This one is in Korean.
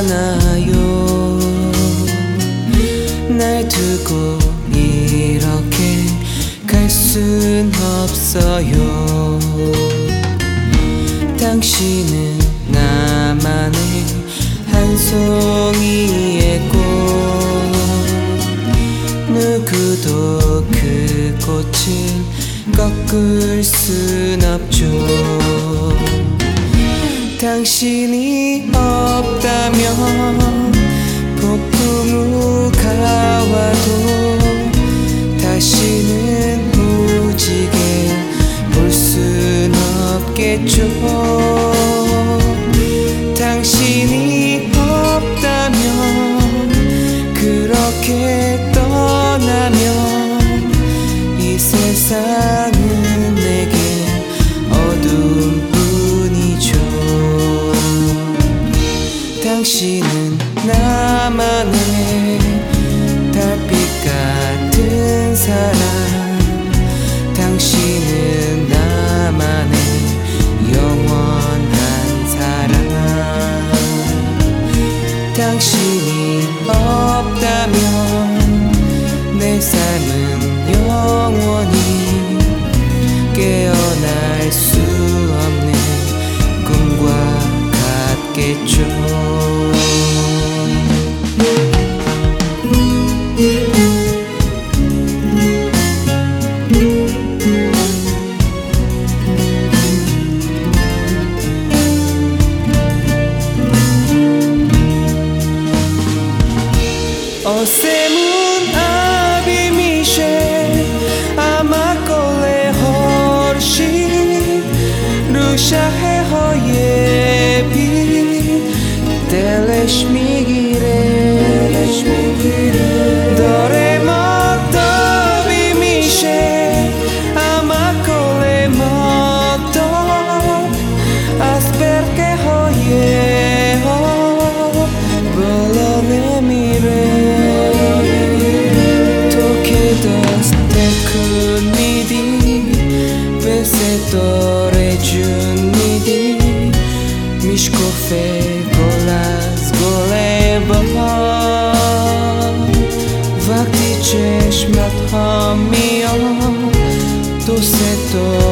않아요. 날 두고 이렇게 갈 순 없어요. 당신은 나만의 한 송이의 꽃, 누구도 그 꽃을 꺾을 순 없죠. 당신이 없다면 폭풍우가 와도 다시는 무지개 볼 순 없겠죠. 당신이 없다면, 그렇게 떠나면 이 세상은 내게 어두운 뿐이죠. 당신은 나만의 달빛 같은 사람, 당신은 나만의 영원한 사랑. 당신이 없다면 내 삶은 영원히 깨어날 수 없는 꿈과 같겠죠. Osemun abi mishe amakole horshi rusha he hoyebi delesh migire dore moto bi mishe amakole moto asper ke hoyeho bolone mire Tore giunidi mishkofe golas goleba vakti cheshmat hamio to se to